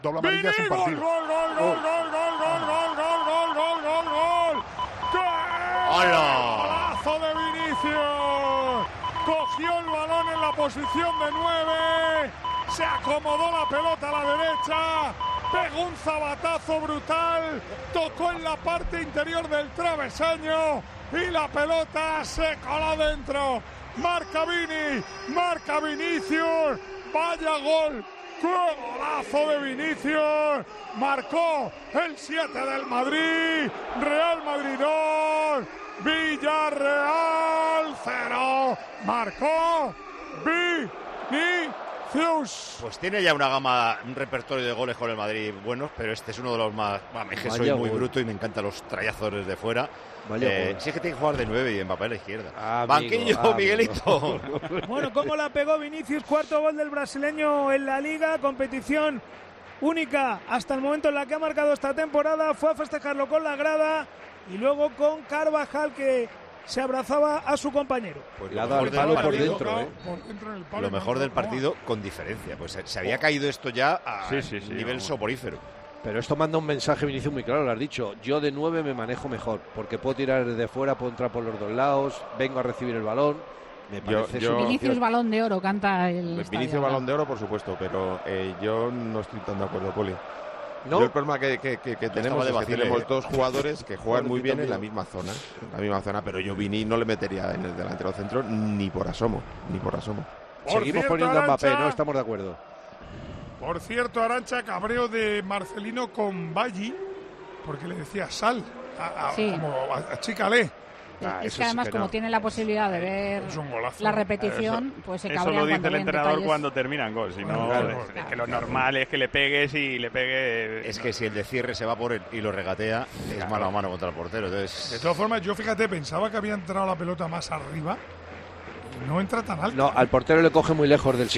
Doble amarilla es un Gol, partido. gol, gol, gol, gol, gol, gol, gol, gol, gol, gol, gol. ¡Hola! ¡Golazo de Vinicius! Cogió el balón en la posición de 9, se acomodó la pelota a la derecha, pegó un zabatazo brutal, tocó en la parte interior del travesaño y la pelota se coló dentro. Marca Vini, marca Vinicius, vaya gol. ¡Qué golazo de Vinicius! Marcó el 7 del Madrid. Real Madrid 2, Villarreal 0. Marcó Vinicius. Pues tiene ya una gama, un repertorio de goles con el Madrid buenos, pero este es uno de los más... Es que soy muy bruto y me encantan los trayazos desde fuera. Sí, es que tiene que jugar de 9 y Mbappé a la izquierda. Banquillo, Miguelito. Bueno, cómo la pegó Vinicius, cuarto gol del brasileño en la Liga, competición única hasta el momento en la que ha marcado esta temporada. Fue a festejarlo con la grada y luego con Carvajal, que se abrazaba a su compañero. Pues le ha dado el palo por dentro, Lo mejor del partido con diferencia. Pues se había caído esto ya a nivel soporífero. Pero esto manda un mensaje, Vinicius, muy claro, lo has dicho. Yo de 9 me manejo mejor, porque puedo tirar desde fuera, puedo entrar por los dos lados, vengo a recibir el balón. Me parece Vinicius Balón de Oro, canta el Vinicius Balón de Oro, por supuesto, pero yo no estoy tan de acuerdo, Poli. ¿No? Yo el problema que tenemos es que tenemos dos jugadores que juegan muy bien en la misma zona, pero yo Vini no le metería en el delantero centro ni por asomo. Seguimos poniendo a Mbappé, ¿no? Estamos de acuerdo. Por cierto, Arantxa, cabreo de Marcelino con Baggi, porque le decía sal, como achícale. Es que además, como tiene la posibilidad de ver la repetición, pues se cabrean. Eso lo dice el entrenador detalles. cuando terminan gol. Si no, es que lo normal es que le pegues y le pegue. Es que si el de cierre se va por él y lo regatea, es mano a mano contra el portero. Entonces... De todas formas, yo fíjate, pensaba que había entrado la pelota más arriba y no entra tan alto. No, al portero le coge muy lejos del